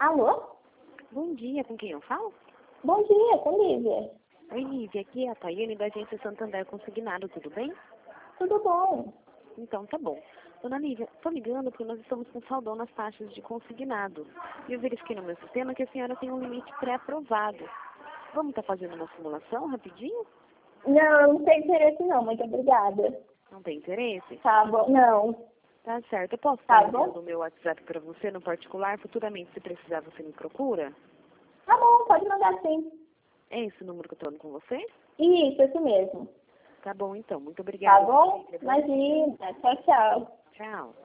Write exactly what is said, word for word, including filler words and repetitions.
Alô? Bom dia, com quem eu falo? Bom dia, com Lívia. Oi, Lívia, aqui é a Tayane da agência Santander Consignado, tudo bem? Tudo bom? Então, tá bom. Dona Lívia, tô ligando porque nós estamos com saldão nas taxas de consignado. E eu verifiquei no meu sistema que a senhora tem um limite pré-aprovado. Vamos estar fazendo uma simulação rapidinho? Não, não tem interesse não, muito obrigada. Não tem interesse? Tá bom, não. Tá certo. Eu posso Tá estar bom? enviando o meu WhatsApp para você no particular? Futuramente, se precisar, você me procura? Tá bom, pode mandar sim. É esse o número que eu tô falando com você? Isso, isso mesmo. Tá bom, então. Muito Tá obrigada. bom? Lívia. Imagina. Tchau, tchau. Tchau.